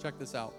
Check this out.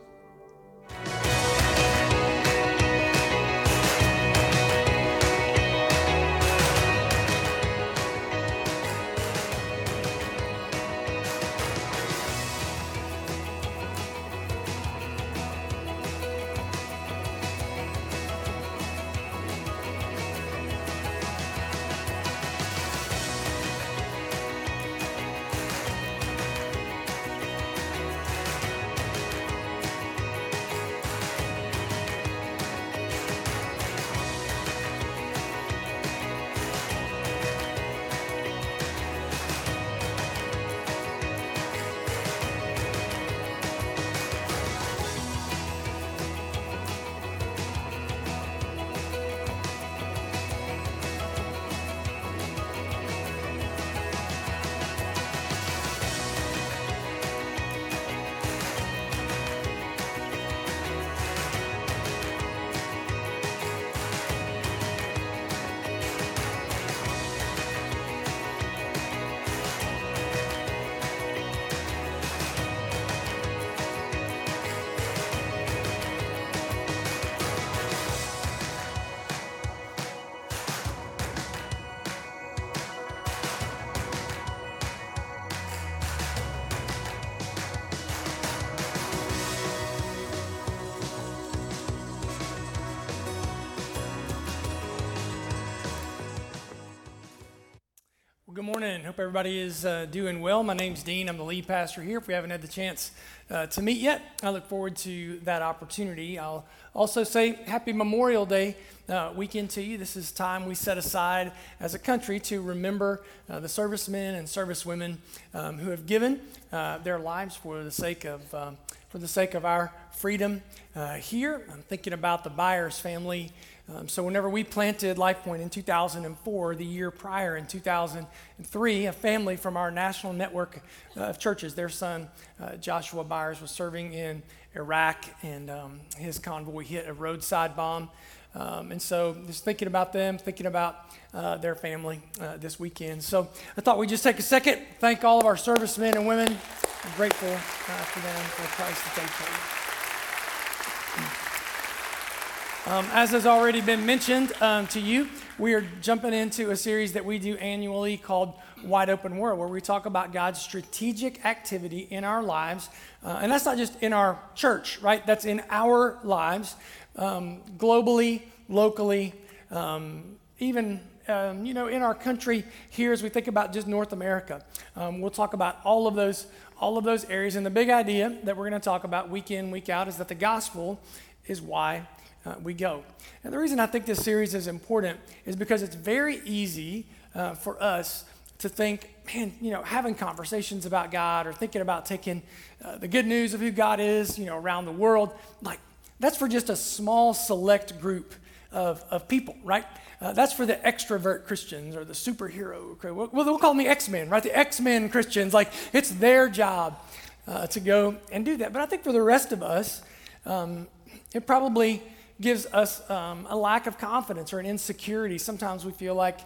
Good morning. Hope everybody is doing well. My name's Dean. I'm the lead pastor here. If we haven't had the chance to meet yet, I look forward to that opportunity. I'll also say happy Memorial Day weekend to you. This is time we set aside as a country to remember the servicemen and servicewomen who have given their lives for the sake of our freedom here. I'm thinking about the Byers family. So whenever we planted LifePoint in 2004, the year prior in 2003, a family from our national network of churches, their son Joshua Byers was serving in Iraq, and his convoy hit a roadside bomb. And so just thinking about them, thinking about their family this weekend. So I thought we'd just take a second, thank all of our servicemen and women. I'm grateful for them, for the price that they paid. As has already been mentioned to you, we are jumping into a series that we do annually called Wide Open World, where we talk about God's strategic activity in our lives. And that's not just in our church, right? That's in our lives, globally, locally, even in our country here as we think about just North America. We'll talk about all of those areas. And the big idea that we're going to talk about week in, week out is that the gospel is why we go. And the reason I think this series is important is because it's very easy for us to think, man, having conversations about God or thinking about taking the good news of who God is, around the world, like that's for just a small select group of people, right? That's for the extrovert Christians or the superhero. Well, they'll call me X-Men, right? The X-Men Christians, like it's their job to go and do that. But I think for the rest of us, it probably gives us a lack of confidence or an insecurity. Sometimes we feel like,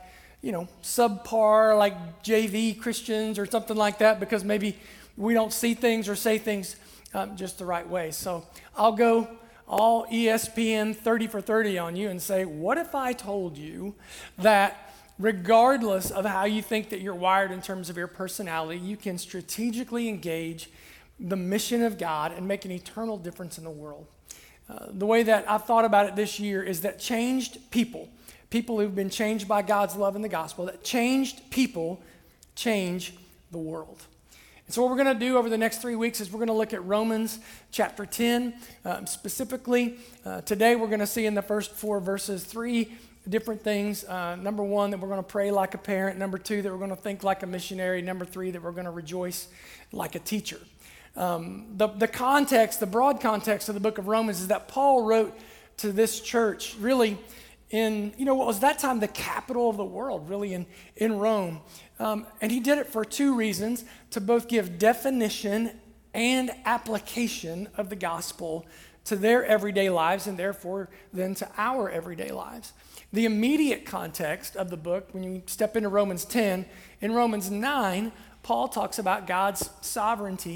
subpar, like JV Christians or something like that, because maybe we don't see things or say things just the right way. So I'll go all ESPN 30 for 30 on you and say, what if I told you that regardless of how you think that you're wired in terms of your personality, you can strategically engage the mission of God and make an eternal difference in the world? The way that I've thought about it this year is that changed people who've been changed by God's love and the gospel, that changed people change the world. And so what we're going to do over the next 3 weeks is we're going to look at Romans chapter 10. Specifically, today we're going to see in the first 4 verses 3 different things. Number 1, that we're going to pray like a parent. Number 2, that we're going to think like a missionary. Number 3, that we're going to rejoice like a teacher. The context, the broad context of the book of Romans is that Paul wrote to this church really in, what was that time the capital of the world, really in Rome. And he did it for 2 reasons, to both give definition and application of the gospel to their everyday lives and therefore then to our everyday lives. The immediate context of the book, when you step into Romans 10, in Romans 9, Paul talks about God's sovereignty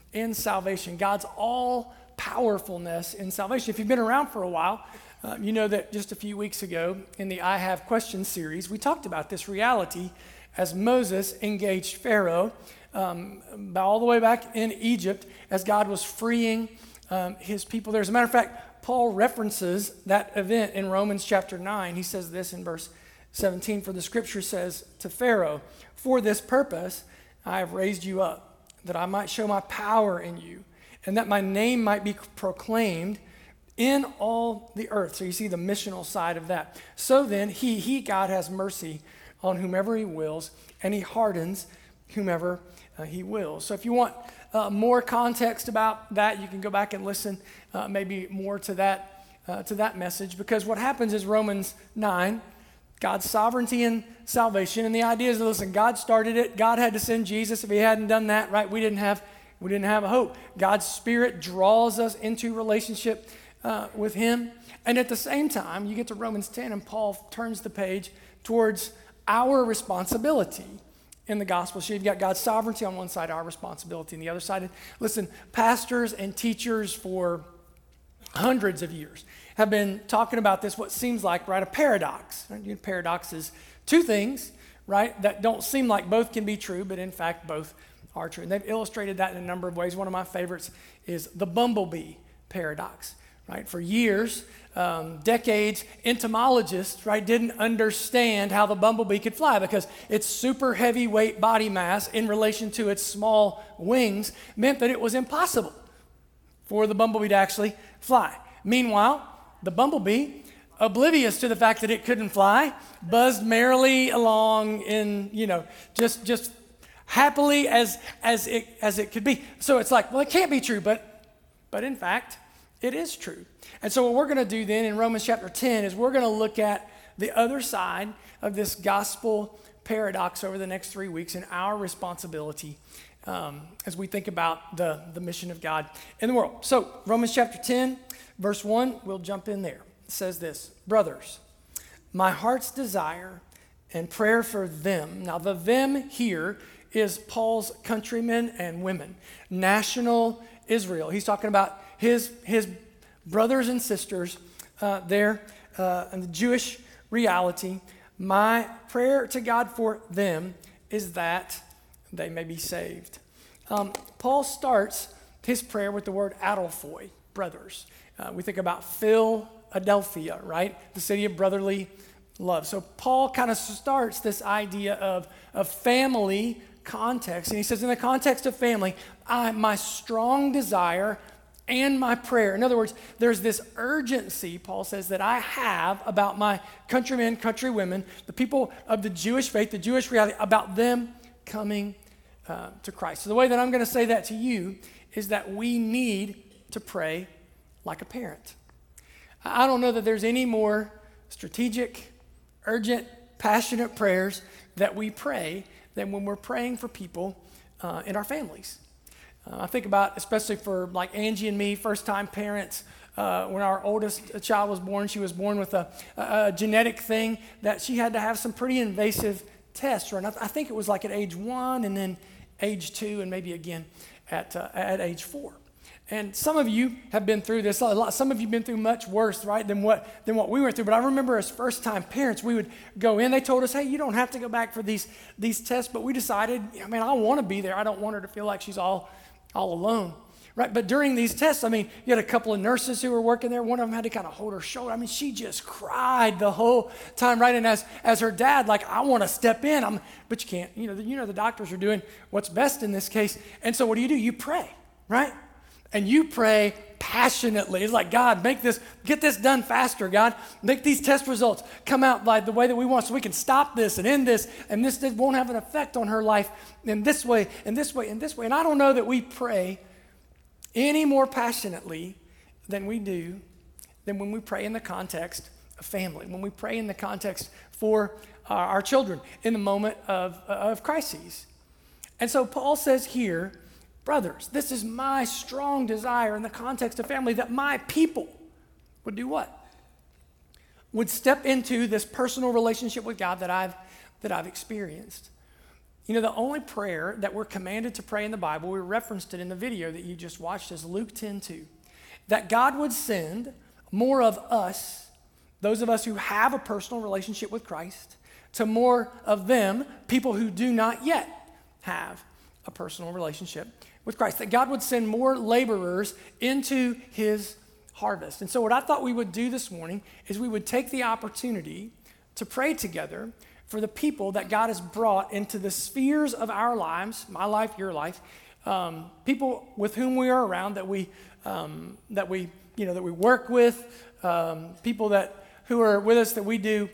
in salvation, God's all powerfulness in salvation. If you've been around for a while, you know that just a few weeks ago in the I Have Questions series, we talked about this reality as Moses engaged Pharaoh all the way back in Egypt as God was freeing his people there. As a matter of fact, Paul references that event in Romans chapter 9. He says this in verse 17, "For the scripture says to Pharaoh, for this purpose I have raised you up, that I might show my power in you, and that my name might be proclaimed in all the earth." So you see the missional side of that. "So then, God has mercy on whomever he wills, and he hardens whomever he wills." So if you want more context about that, you can go back and listen maybe more to that message, because what happens is Romans 9, God's sovereignty and salvation, and the idea is, listen, God started it. God had to send Jesus. If he hadn't done that, right, we didn't have a hope. God's Spirit draws us into relationship with him. And at the same time, you get to Romans 10, and Paul turns the page towards our responsibility in the gospel. So you've got God's sovereignty on one side, our responsibility on the other side. And listen, pastors and teachers for hundreds of years have been talking about this, what seems like, right, a paradox. Right? Paradox is two things, right, that don't seem like both can be true, but in fact both are true. And they've illustrated that in a number of ways. One of my favorites is the bumblebee paradox. Right? For years, decades, entomologists, right, didn't understand how the bumblebee could fly, because its super heavyweight body mass in relation to its small wings meant that it was impossible for the bumblebee to actually fly. Meanwhile, the bumblebee, oblivious to the fact that it couldn't fly, buzzed merrily along in, just happily as it could be. So it's like, well, it can't be true, but in fact, it is true. And so what we're going to do then in Romans chapter 10 is we're going to look at the other side of this gospel paradox over the next 3 weeks, and our responsibility as we think about the mission of God in the world. So Romans chapter 10, verse 1, we'll jump in there. It says this: "Brothers, my heart's desire and prayer for them." Now the them here is Paul's countrymen and women, national Israel. He's talking about his brothers and sisters there in the Jewish reality. My prayer to God for them is that they may be saved. Paul starts his prayer with the word adelphoi, brothers. We think about Philadelphia, right? The city of brotherly love. So Paul kind of starts this idea of family context. And he says, in the context of family, my strong desire and my prayer. In other words, there's this urgency, Paul says, that I have about my countrymen, countrywomen, the people of the Jewish faith, the Jewish reality, about them coming to Christ. So the way that I'm going to say that to you is that we need to pray like a parent. I don't know that there's any more strategic, urgent, passionate prayers that we pray than when we're praying for people in our families. I think about, especially for like Angie and me, first-time parents, when our oldest child was born, she was born with a genetic thing that she had to have some pretty invasive tests run. I think it was like at age 1 and then age 2 and maybe again at age 4. And some of you have been through this a lot. Some of you have been through much worse, right, than what we went through. But I remember as first-time parents, we would go in. They told us, hey, you don't have to go back for these tests. But we decided, I want to be there. I don't want her to feel like she's all alone, right? But during these tests, you had a couple of nurses who were working there. One of them had to kind of hold her shoulder. She just cried the whole time, right? And as her dad, I want to step in. But you can't. The doctors are doing what's best in this case. And so what do? You pray, right? And you pray passionately. It's like, God, get this done faster, God. Make these test results come out like the way that we want so we can stop this and end this, and this won't have an effect on her life in this way, and this way, and this way. And I don't know that we pray any more passionately than when we pray in the context of family, when we pray in the context for our children in the moment of crises. And so Paul says here, brothers, this is my strong desire in the context of family, that my people would do what? Would step into this personal relationship with God that I've experienced. You know, the only prayer that we're commanded to pray in the Bible, we referenced it in the video that you just watched, is Luke 10:2. That God would send more of us, those of us who have a personal relationship with Christ, to more of them, people who do not yet have a personal relationship with Christ. That God would send more laborers into his harvest. And so what I thought we would do this morning is we would take the opportunity to pray together for the people that God has brought into the spheres of our lives, my life, your life, people with whom we are around, that we work with, people who are with us that we do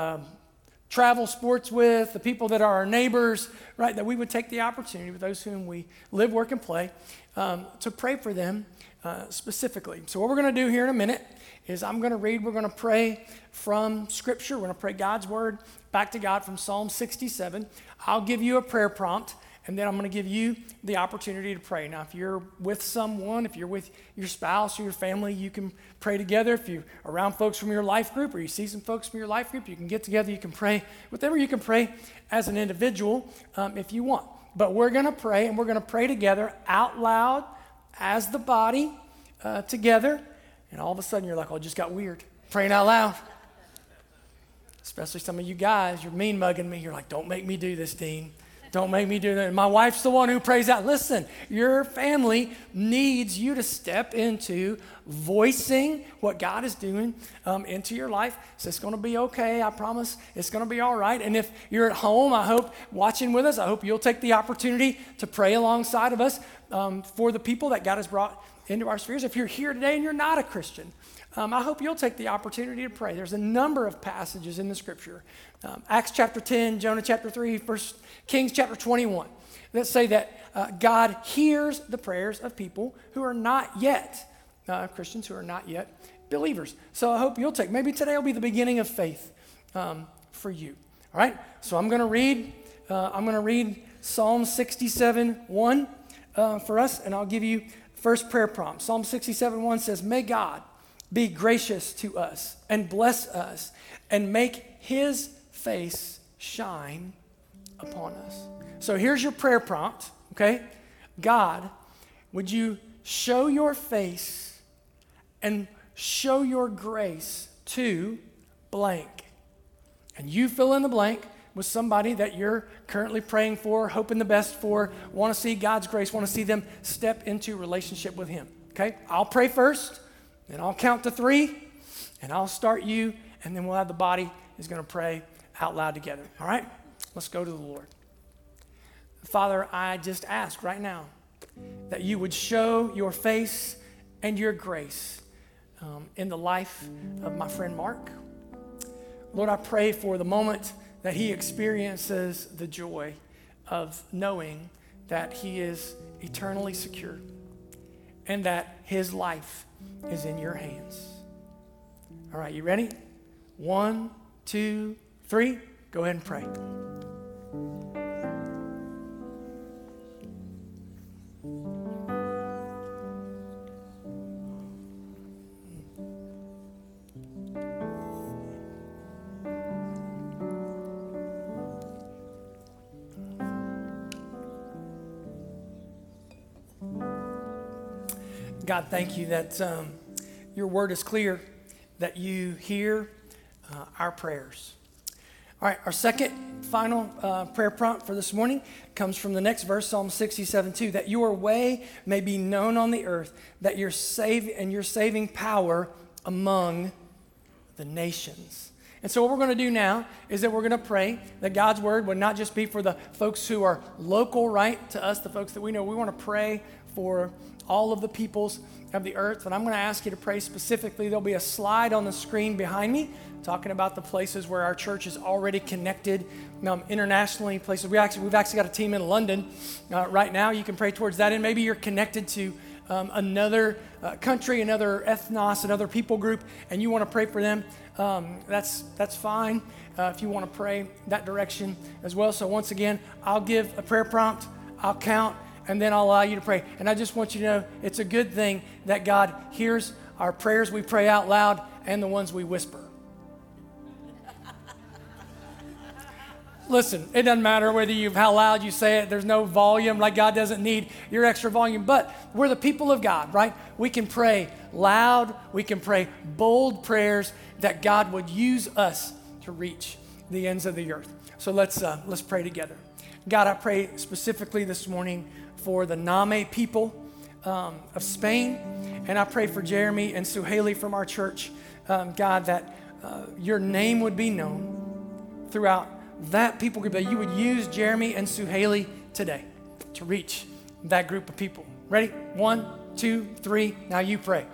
travel sports with, the people that are our neighbors, right? That we would take the opportunity with those whom we live, work, and play to pray for them specifically. So what we're going to do here in a minute is I'm going to read, we're going to pray from Scripture. We're going to pray God's Word back to God from Psalm 67. I'll give you a prayer prompt, and then I'm going to give you the opportunity to pray. Now, if you're with someone, if you're with your spouse or your family, you can pray together. If you're around folks from your life group or you see some folks from your life group, you can get together, you can pray with them, or you can pray as an individual if you want. But we're going to pray, and we're going to pray together out loud as the body together. And all of a sudden, you're like, oh, it just got weird. Praying out loud. Especially some of you guys, you're mean mugging me. You're like, don't make me do this, Dean. Don't make me do that. And my wife's the one who prays out. Listen, your family needs you to step into voicing what God is doing into your life. So it's going to be okay. I promise it's going to be all right. And if you're at home, I hope watching with us, I hope you'll take the opportunity to pray alongside of us for the people that God has brought into our spheres. If you're here today and you're not a Christian, I hope you'll take the opportunity to pray. There's a number of passages in the Scripture. Acts chapter 10, Jonah chapter 3, 1 Kings chapter 21, that say that God hears the prayers of people who are not yet Christians, who are not yet believers. So I hope you'll take, maybe today will be the beginning of faith for you. All right, so I'm going to read Psalm 67:1 for us, and I'll give you first prayer prompt. Psalm 67:1 says, "May God be gracious to us and bless us and make his face shine upon us." So here's your prayer prompt, okay? God, would you show your face and show your grace to blank? And you fill in the blank with somebody that you're currently praying for, hoping the best for, want to see God's grace, want to see them step into relationship with him, okay? I'll pray first, then I'll count to 3, and I'll start you, and then we'll have the body is going to pray out loud together, all right? Let's go to the Lord. Father, I just ask right now that you would show your face and your grace in the life of my friend Mark. Lord, I pray for the moment that he experiences the joy of knowing that he is eternally secure and that his life is in your hands. All right, you ready? 1, 2, 3. Go ahead and pray. God, thank you that your word is clear, that you hear our prayers. All right, our second final prayer prompt for this morning comes from the next verse, Psalm 67:2, that your way may be known on the earth, that your saving power among the nations. And so what we're going to do now is that we're going to pray that God's word would not just be for the folks who are local, right, to us, the folks that we know. We want to pray for all of the peoples of the earth. And I'm going to ask you to pray specifically. There'll be a slide on the screen behind me talking about the places where our church is already connected internationally, places. We've actually got a team in London right now. You can pray towards that. And maybe you're connected to another country, another ethnos, another people group, and you want to pray for them. That's fine if you want to pray that direction as well. So once again, I'll give a prayer prompt, I'll count, and then I'll allow you to pray. And I just want you to know it's a good thing that God hears our prayers we pray out loud and the ones we whisper. Listen, it doesn't matter whether how loud you say it. There's no volume, like God doesn't need your extra volume. But we're the people of God, right? We can pray loud. We can pray bold prayers that God would use us to reach the ends of the earth. So let's pray together. God, I pray specifically this morning for the Name people of Spain. And I pray for Jeremy and Suhaili from our church, God, that your name would be known throughout that people group, that you would use Jeremy and Suhaili today to reach that group of people. Ready? 1, 2, 3. Now you pray.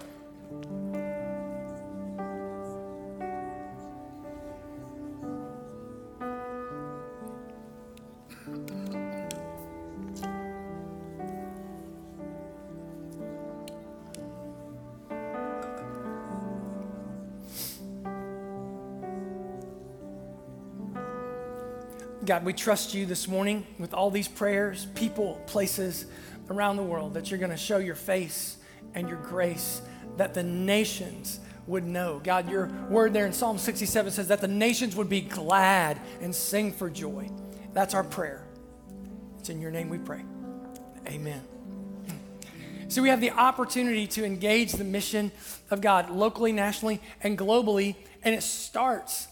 God, we trust you this morning with all these prayers, people, places around the world, that you're going to show your face and your grace, that the nations would know. God, your word there in Psalm 67 says that the nations would be glad and sing for joy. That's our prayer. It's in your name we pray. Amen. So we have the opportunity to engage the mission of God locally, nationally, and globally, and it starts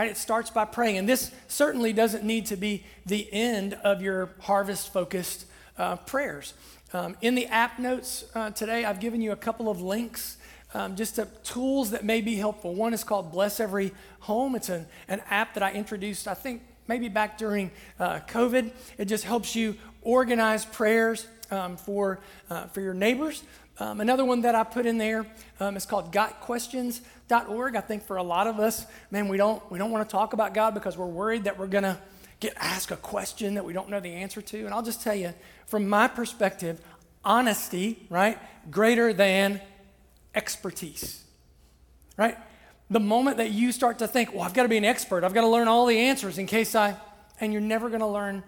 by praying. And this certainly doesn't need to be the end of your harvest-focused prayers. In the app notes today, I've given you a couple of links just to tools that may be helpful. One is called Bless Every Home. It's an app that I introduced, I think, maybe back during COVID. It just helps you organize prayers for your neighbors. Another one that I put in there is called gotquestions.org. I think for a lot of us, man, we don't want to talk about God because we're worried that we're going to get asked a question that we don't know the answer to. And I'll just tell you, from my perspective, honesty, right, greater than expertise, right? The moment that you start to think, well, I've got to be an expert, I've got to learn all the answers and you're never going to learn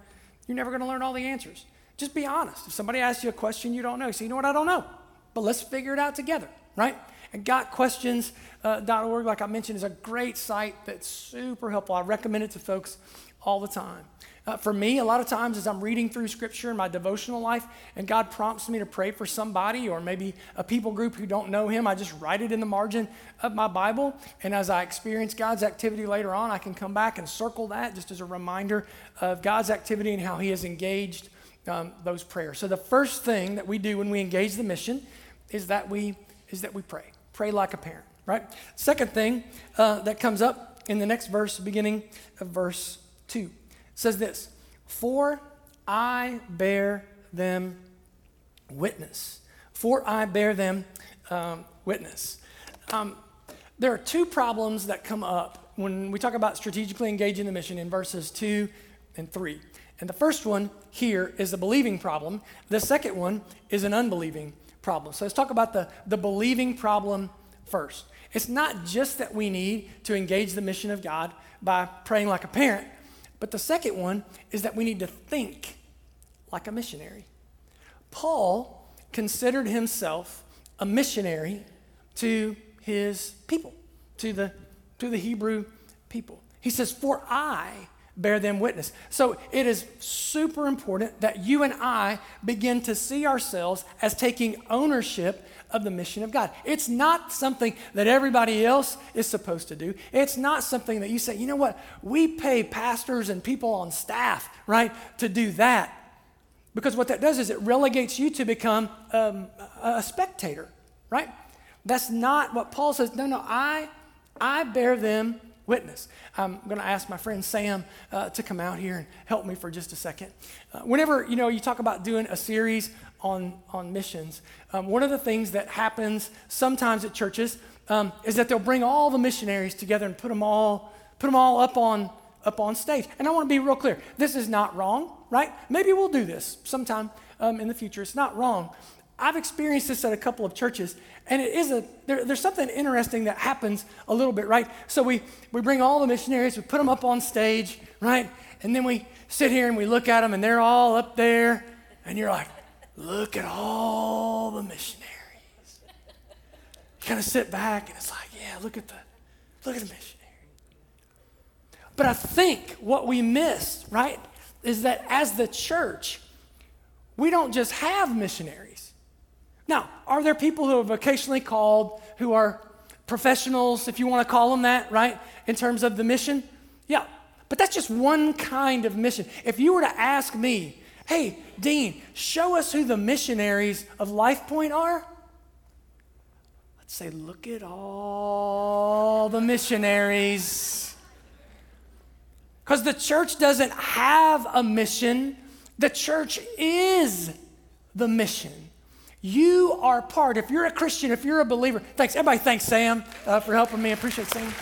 all the answers. Just be honest. If somebody asks you a question you don't know, you say, you know what, I don't know, but let's figure it out together, right? And gotquestions.org, like I mentioned, is a great site that's super helpful. I recommend it to folks all the time. For me, a lot of times as I'm reading through Scripture in my devotional life and God prompts me to pray for somebody or maybe a people group who don't know Him, I just write it in the margin of my Bible. And as I experience God's activity later on, I can come back and circle that just as a reminder of God's activity and how He has engaged those prayers. So the first thing that we do when we engage the mission is that we pray. Pray like a parent, right? Second thing that comes up in the next verse, beginning of verse 2, says this: for I bear them witness. For I bear them witness. There are two problems that come up when we talk about strategically engaging the mission in verses 2 and 3. And the first one here is a believing problem. The second one is an unbelieving problem. So let's talk about the believing problem first. It's not just that we need to engage the mission of God by praying like a parent, but the second one is that we need to think like a missionary. Paul considered himself a missionary to his people, to the Hebrew people. He says, for I bear them witness. So it is super important that you and I begin to see ourselves as taking ownership of the mission of God. It's not something that everybody else is supposed to do. It's not something that you say, you know what, we pay pastors and people on staff, right, to do that. Because what that does is it relegates you to become a spectator, right? That's not what Paul says. No, I bear them witness. I'm going to ask my friend Sam to come out here and help me for just a second. Whenever, you talk about doing a series on missions, one of the things that happens sometimes at churches is that they'll bring all the missionaries together and put them all up on stage. And I want to be real clear. This is not wrong, right? Maybe we'll do this sometime in the future. It's not wrong. I've experienced this at a couple of churches, and there's something interesting that happens a little bit, right? So we bring all the missionaries, we put them up on stage, right? And then we sit here and we look at them, and they're all up there, and you're like, look at all the missionaries. You kind of sit back, and it's like, yeah, look at the missionary. But I think what we miss, right, is that as the church, we don't just have missionaries. Now, are there people who are vocationally called, who are professionals, if you want to call them that, right, in terms of the mission? Yeah, but that's just one kind of mission. If you were to ask me, hey, Dean, show us who the missionaries of LifePoint are, I'd say, look at all the missionaries. Because the church doesn't have a mission. The church is the mission. You are part. If you're a Christian, if you're a believer, thanks. Everybody thanks Sam for helping me. I appreciate Sam.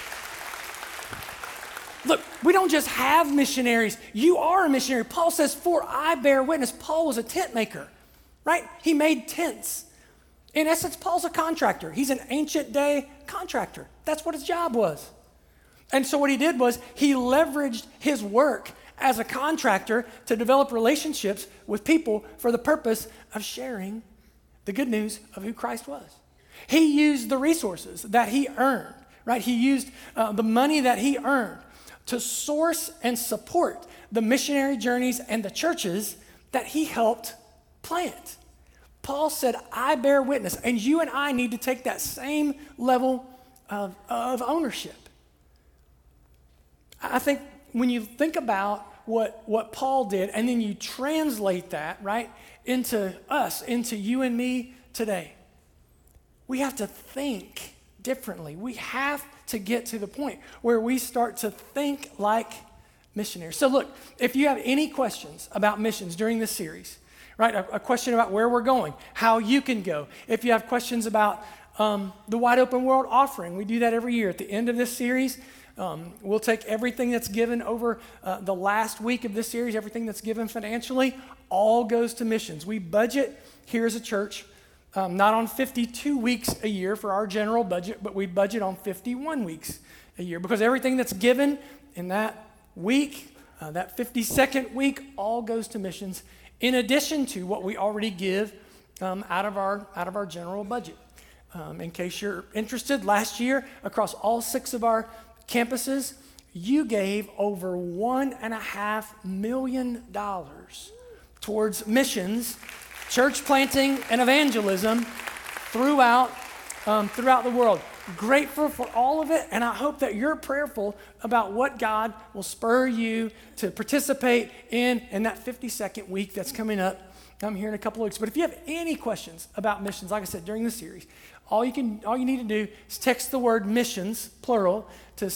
Look, we don't just have missionaries. You are a missionary. Paul says, for I bear witness. Paul was a tent maker, right? He made tents. In essence, Paul's a contractor. He's an ancient day contractor. That's what his job was. And so what he did was he leveraged his work as a contractor to develop relationships with people for the purpose of sharing the good news of who Christ was. He used the resources that he earned, right? He used the money that he earned to source and support the missionary journeys and the churches that he helped plant. Paul said, I bear witness, and you and I need to take that same level of ownership. I think when you think about what Paul did, and then you translate that, right, into us, into you and me today, we have to think differently. We have to get to the point where we start to think like missionaries. So look, if you have any questions about missions during this series, right, a question about where we're going, how you can go, if you have questions about the Wide Open World offering, we do that every year at the end of this series. We'll take everything that's given over the last week of this series, everything that's given financially, all goes to missions. We budget here as a church, not on 52 weeks a year for our general budget, but we budget on 51 weeks a year because everything that's given in that week, that 52nd week, all goes to missions in addition to what we already give out of our general budget. In case you're interested, last year across all 6 of our campuses, you gave over $1.5 million towards missions, church planting, and evangelism throughout the world. Grateful for all of it, and I hope that you're prayerful about what God will spur you to participate in that 52nd week that's coming up here in a couple of weeks. But if you have any questions about missions, like I said, during the series, all you need to do is text the word missions, plural, to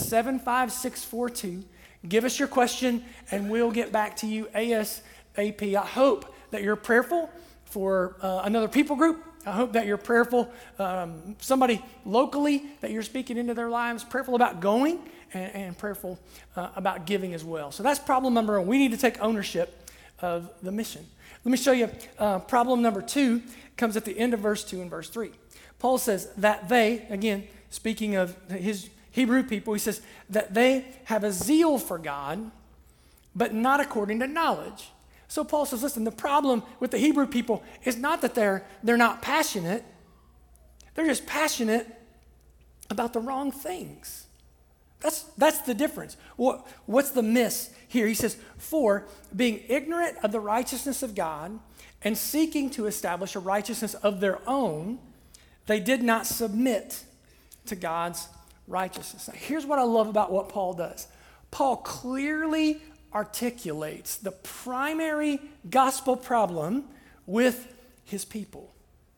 75642. Give us your question, and we'll get back to you ASAP. I hope that you're prayerful for another people group. I hope that you're prayerful, somebody locally that you're speaking into their lives, prayerful about going, and prayerful about giving as well. So that's problem number 1. We need to take ownership of the mission. Let me show you problem number 2, comes at the end of verse 2 and verse 3. Paul says that they, again, speaking of his Hebrew people, he says that they have a zeal for God, but not according to knowledge. So Paul says, listen, the problem with the Hebrew people is not that they're not passionate. They're just passionate about the wrong things. That's the difference. What's the miss here? He says, for being ignorant of the righteousness of God and seeking to establish a righteousness of their own, they did not submit to God's righteousness. Now, here's what I love about what Paul does. Paul clearly articulates the primary gospel problem with his people.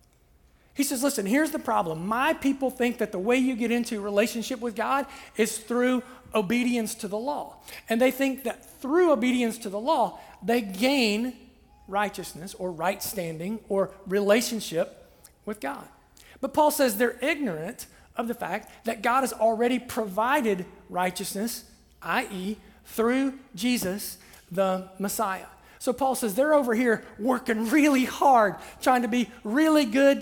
He says, listen, here's the problem. My people think that the way you get into a relationship with God is through obedience to the law. And they think that through obedience to the law, they gain righteousness or right standing or relationship with God. But Paul says they're ignorant of the fact that God has already provided righteousness, i.e., through Jesus, the Messiah. So Paul says they're over here working really hard, trying to be really good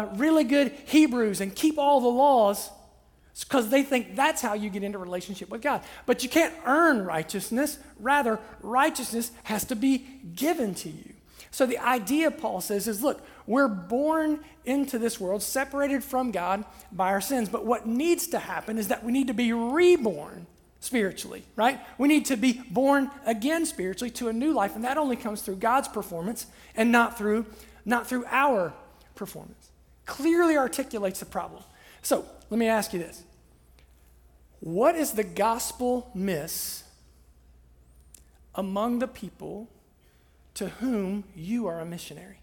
Hebrews and keep all the laws because they think that's how you get into a relationship with God. But you can't earn righteousness. Rather, righteousness has to be given to you. So the idea, Paul says, is look, we're born into this world separated from God by our sins. But what needs to happen is that we need to be reborn spiritually, right? We need to be born again spiritually to a new life, and that only comes through God's performance and not through our performance. Clearly articulates the problem. So let me ask you this. What is the gospel miss among the people to whom you are a missionary?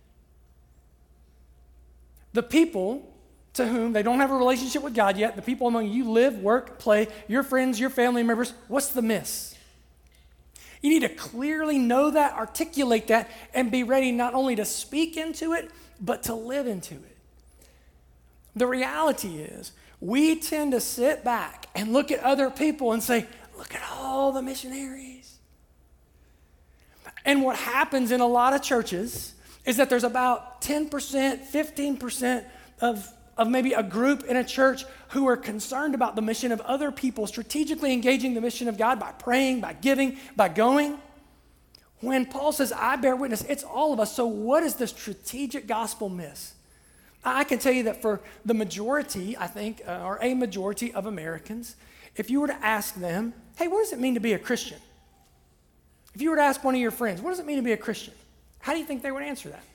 The people to whom they don't have a relationship with God yet, the people among you live, work, play, your friends, your family members, what's the miss? You need to clearly know that, articulate that, and be ready not only to speak into it, but to live into it. The reality is, we tend to sit back and look at other people and say, look at all the missionaries. And what happens in a lot of churches is that there's about 10%, 15% of maybe a group in a church who are concerned about the mission of other people, strategically engaging the mission of God by praying, by giving, by going. When Paul says, I bear witness, it's all of us. So what is the strategic gospel miss? I can tell you that for the majority, I think, or a majority of Americans, if you were to ask them, hey, what does it mean to be a Christian? If you were to ask one of your friends, what does it mean to be a Christian? How do you think they would answer that?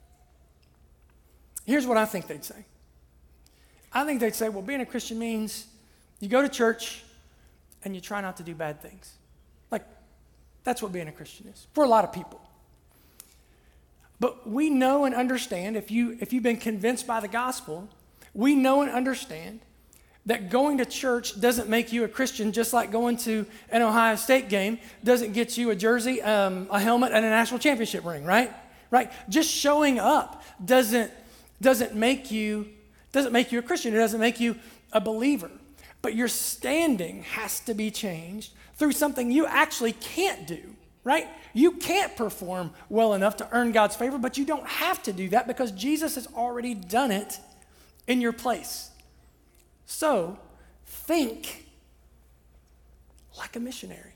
Here's what I think they'd say. I think they'd say, well, being a Christian means you go to church and you try not to do bad things. Like, that's what being a Christian is for a lot of people. But we know and understand, if you've been convinced by the gospel, we know and understand that going to church doesn't make you a Christian, just like going to an Ohio State game doesn't get you a jersey, a helmet, and a national championship ring, right? Right? Just showing up doesn't make you a Christian. It doesn't make you a believer. But your standing has to be changed through something you actually can't do, right? You can't perform well enough to earn God's favor, but you don't have to do that because Jesus has already done it in your place. So, think like a missionary.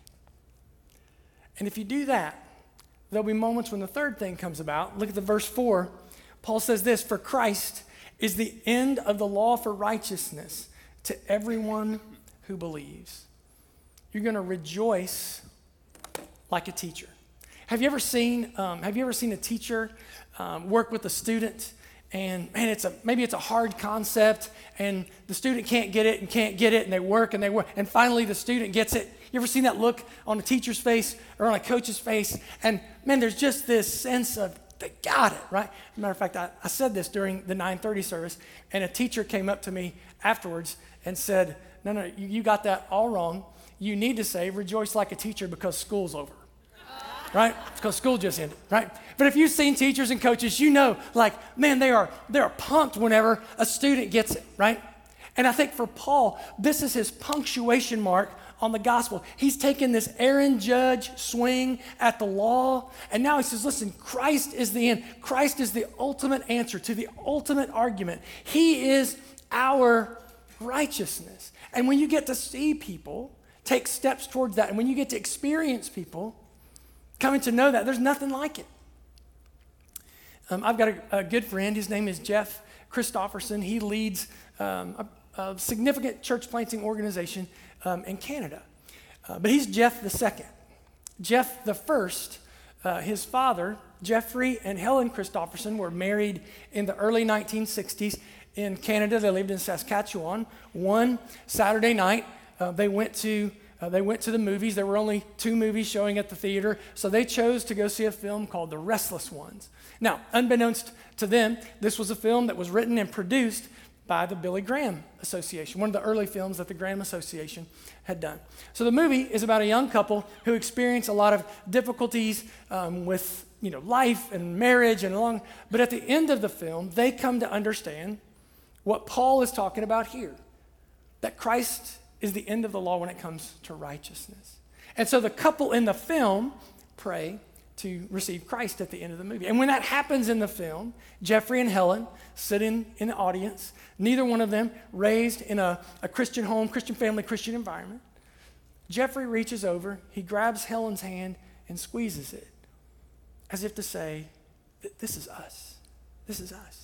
And if you do that, there'll be moments when the third thing comes about. Look at the verse 4. Paul says this, for Christ is the end of the law for righteousness to everyone who believes. You're going to rejoice like a teacher. Have you ever seen a teacher work with a student? And man, maybe it's a hard concept, and the student can't get it, and they work, and finally the student gets it. You ever seen that look on a teacher's face or on a coach's face? And man, there's just this sense of, they got it, right? As a matter of fact, I said this during the 9:30 service, and a teacher came up to me afterwards and said, no, you got that all wrong. You need to say, rejoice like a teacher because school's over. Right? Because school just ended, right? But if you've seen teachers and coaches, you know, like, man, they are pumped whenever a student gets it, right? And I think for Paul, this is his punctuation mark on the gospel. He's taken this Aaron Judge swing at the law, and now he says, listen, Christ is the end. Christ is the ultimate answer to the ultimate argument. He is our righteousness. And when you get to see people take steps towards that, and when you get to experience people coming to know that, there's nothing like it. I've got a good friend. His name is Jeff Christopherson. He leads a significant church planting organization in Canada. But he's Jeff the second. Jeff the first, his father, Jeffrey and Helen Christopherson, were married in the early 1960s in Canada. They lived in Saskatchewan. One Saturday night, they went to the movies. There were only 2 movies showing at the theater, so they chose to go see a film called The Restless Ones. Now, unbeknownst to them, this was a film that was written and produced by the Billy Graham Association, one of the early films that the Graham Association had done. So the movie is about a young couple who experience a lot of difficulties with life and marriage but at the end of the film, they come to understand what Paul is talking about here, that Christ is the end of the law when it comes to righteousness. And so the couple in the film pray to receive Christ at the end of the movie. And when that happens in the film, Jeffrey and Helen sit in the audience. Neither one of them raised in a Christian home, Christian family, Christian environment. Jeffrey reaches over, he grabs Helen's hand and squeezes it as if to say, this is us. This is us.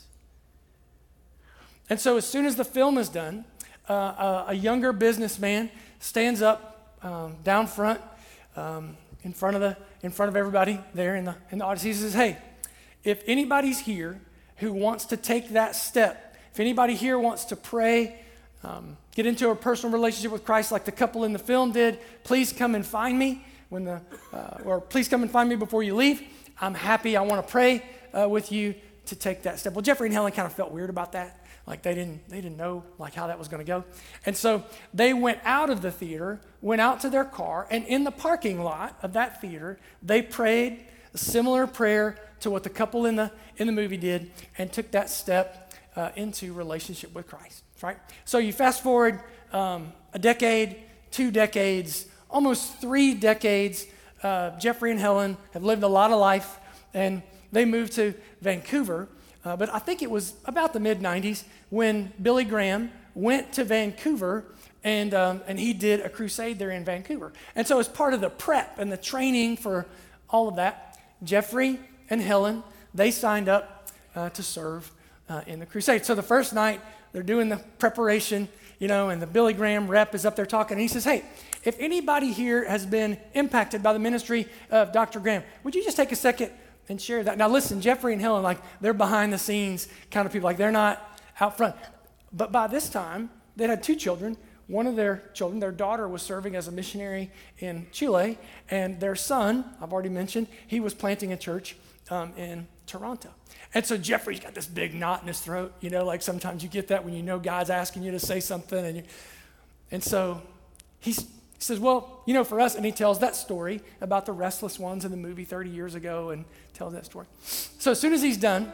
And so as soon as the film is done, a younger businessman stands up down front, in front of everybody there in the audience. He says, hey, if anybody's here who wants to take that step, if anybody here wants to pray, get into a personal relationship with Christ like the couple in the film did, please come and find me or please come and find me before you leave. I'm happy. I want to pray with you to take that step. Well, Jeffrey and Helen kind of felt weird about that. Like they didn't know like how that was going to go. And so they went out of the theater, went out to their car, and in the parking lot of that theater, they prayed a similar prayer to what the couple in the movie did and took that step into relationship with Christ, right? So you fast forward a decade, 2 decades, almost 3 decades. Jeffrey and Helen have lived a lot of life, and they moved to Vancouver. But I think it was about the mid-'90s when Billy Graham went to Vancouver and he did a crusade there in Vancouver. And so as part of the prep and the training for all of that, Jeffrey and Helen, they signed up to serve in the crusade. So the first night, they're doing the preparation, and the Billy Graham rep is up there talking, and he says, hey, if anybody here has been impacted by the ministry of Dr. Graham, would you just take a second and share that? Now listen, Jeffrey and Helen, like they're behind the scenes kind of people, like they're not out front. But by this time, they had 2 children. One of their children, their daughter, was serving as a missionary in Chile, and their son, I've already mentioned, he was planting a church in Toronto. And so Jeffrey's got this big knot in his throat, like sometimes you get that when God's asking you to say something, and so he says, well, for us, and he tells that story about the restless ones in the movie 30 years ago and tells that story. So as soon as he's done,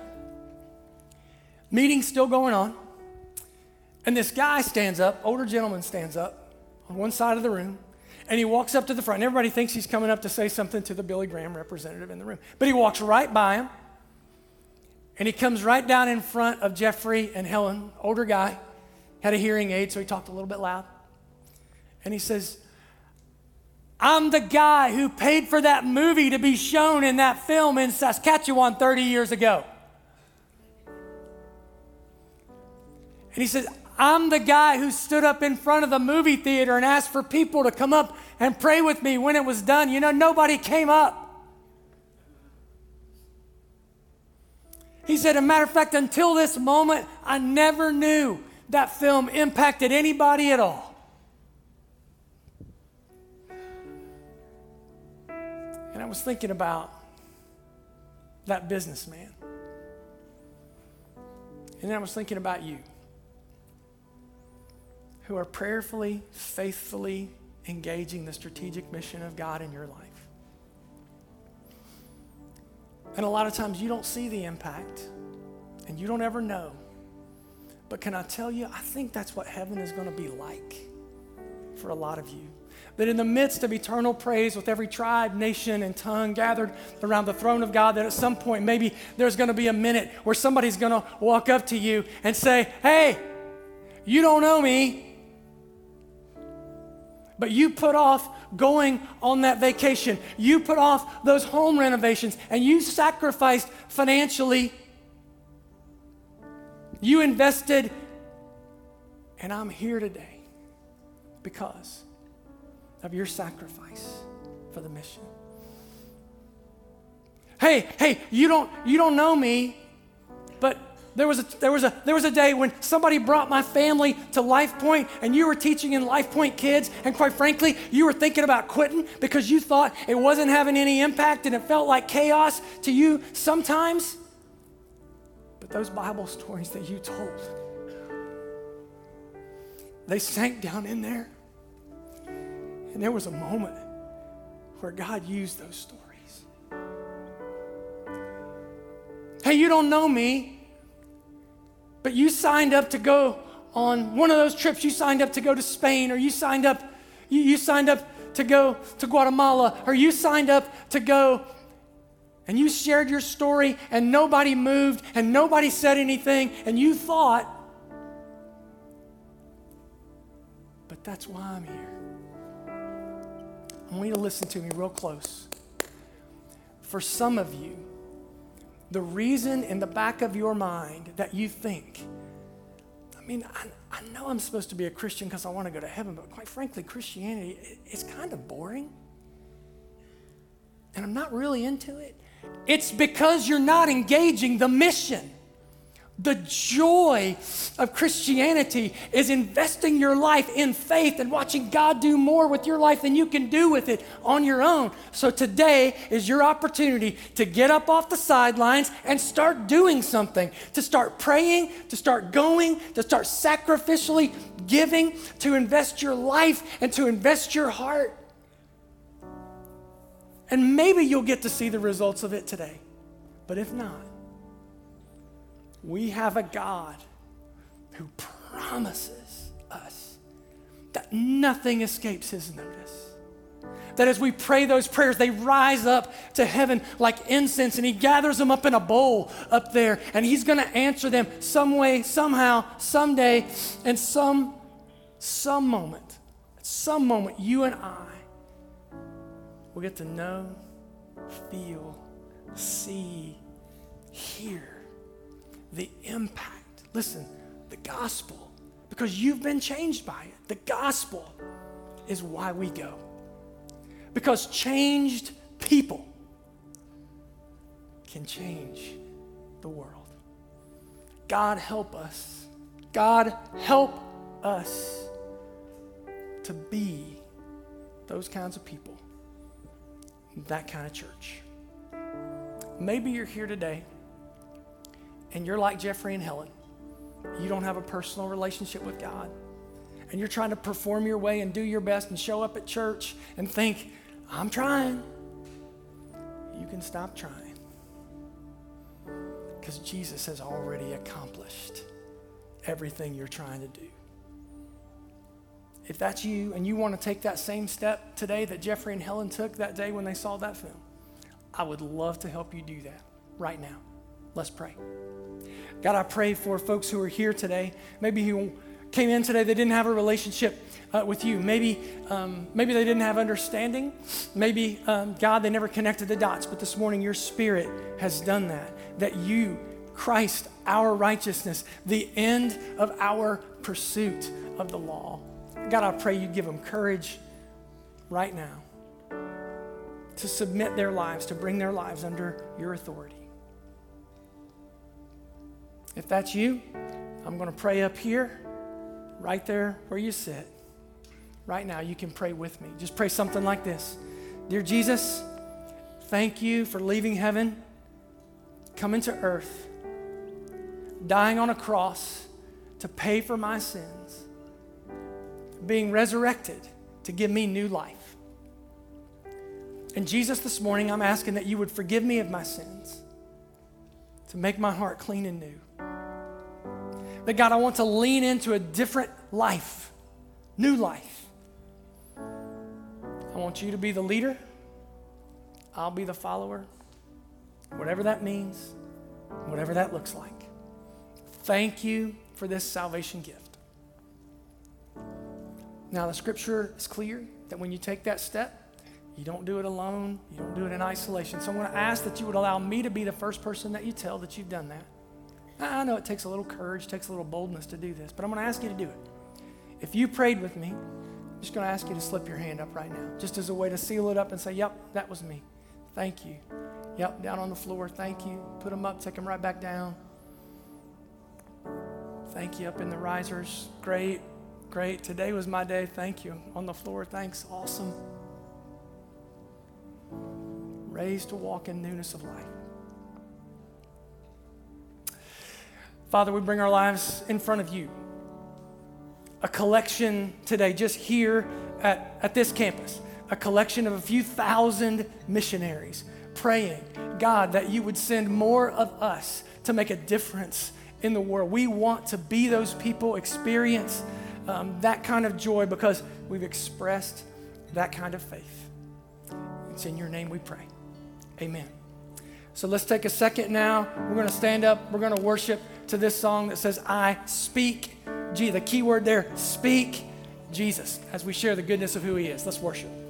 meeting's still going on, and this guy stands up, older gentleman stands up on one side of the room, and he walks up to the front. And everybody thinks he's coming up to say something to the Billy Graham representative in the room. But he walks right by him, and he comes right down in front of Jeffrey and Helen, older guy, had a hearing aid, so he talked a little bit loud. And he says, I'm the guy who paid for that movie to be shown in that film in Saskatchewan 30 years ago. And he says, I'm the guy who stood up in front of the movie theater and asked for people to come up and pray with me when it was done. Nobody came up. He said, as a matter of fact, until this moment, I never knew that film impacted anybody at all. And I was thinking about that businessman. And then I was thinking about you, who are prayerfully, faithfully engaging the strategic mission of God in your life. And a lot of times you don't see the impact, and you don't ever know. But can I tell you, I think that's what heaven is going to be like for a lot of you. That in the midst of eternal praise with every tribe, nation, and tongue gathered around the throne of God, that at some point maybe there's going to be a minute where somebody's going to walk up to you and say, hey, you don't know me, but you put off going on that vacation. You put off those home renovations, and you sacrificed financially. You invested, and I'm here today because of your sacrifice for the mission. Hey, you don't know me, but there was a day when somebody brought my family to Life Point, and you were teaching in Life Point kids, and quite frankly, you were thinking about quitting because you thought it wasn't having any impact and it felt like chaos to you sometimes. But those Bible stories that you told, they sank down in there. And there was a moment where God used those stories. Hey, you don't know me, but you signed up to go on one of those trips. You signed up to go to Spain, or you signed up to go to Guatemala, or you signed up to go, and you shared your story, and nobody moved, and nobody said anything, and you thought, but that's why I'm here. I want you to listen to me real close. For some of you, the reason in the back of your mind that you think, I mean, I know I'm supposed to be a Christian because I want to go to heaven, but quite frankly, Christianity, it's kind of boring. And I'm not really into it. It's because you're not engaging the mission. The joy of Christianity is investing your life in faith and watching God do more with your life than you can do with it on your own. So today is your opportunity to get up off the sidelines and start doing something, to start praying, to start going, to start sacrificially giving, to invest your life and to invest your heart. And maybe you'll get to see the results of it today. But if not, we have a God who promises us that nothing escapes his notice. That as we pray those prayers, they rise up to heaven like incense, and he gathers them up in a bowl up there, and he's going to answer them some way, somehow, someday, and some moment, you and I will get to know, feel, see, hear the impact. Listen, the gospel, because you've been changed by it. The gospel is why we go. Because changed people can change the world. God help us. God help us to be those kinds of people, that kind of church. Maybe you're here today and you're like Jeffrey and Helen. You don't have a personal relationship with God. And you're trying to perform your way and do your best and show up at church and think, I'm trying. You can stop trying. Because Jesus has already accomplished everything you're trying to do. If that's you and you want to take that same step today that Jeffrey and Helen took that day when they saw that film, I would love to help you do that right now. Let's pray. God, I pray for folks who are here today, maybe who came in today, they didn't have a relationship with you. Maybe they didn't have understanding. Maybe, God, they never connected the dots, but this morning your Spirit has done that you, Christ, our righteousness, the end of our pursuit of the law. God, I pray you give them courage right now to submit their lives, to bring their lives under your authority. If that's you, I'm going to pray up here, right there where you sit. Right now, you can pray with me. Just pray something like this. Dear Jesus, thank you for leaving heaven, coming to earth, dying on a cross to pay for my sins, being resurrected to give me new life. And Jesus, this morning, I'm asking that you would forgive me of my sins, to make my heart clean and new. That God, I want to lean into a different life, new life. I want you to be the leader. I'll be the follower. Whatever that means, whatever that looks like. Thank you for this salvation gift. Now, the scripture is clear that when you take that step, you don't do it alone. You don't do it in isolation. So I'm going to ask that you would allow me to be the first person that you tell that you've done that. I know it takes a little courage, takes a little boldness to do this, but I'm going to ask you to do it. If you prayed with me, I'm just going to ask you to slip your hand up right now, just as a way to seal it up and say, yep, that was me. Thank you. Yep, down on the floor, thank you. Put them up, take them right back down. Thank you, up in the risers. Great, great. Today was my day, thank you. On the floor, thanks, awesome. Raised to walk in newness of life. Father, we bring our lives in front of you. A collection today, just here at this campus, a collection of a few thousand missionaries praying, God, that you would send more of us to make a difference in the world. We want to be those people, experience that kind of joy because we've expressed that kind of faith. It's in your name we pray. Amen. So let's take a second now. We're going to stand up. We're going to worship to this song that says, I speak. The key word there, speak Jesus, as we share the goodness of who he is. Let's worship.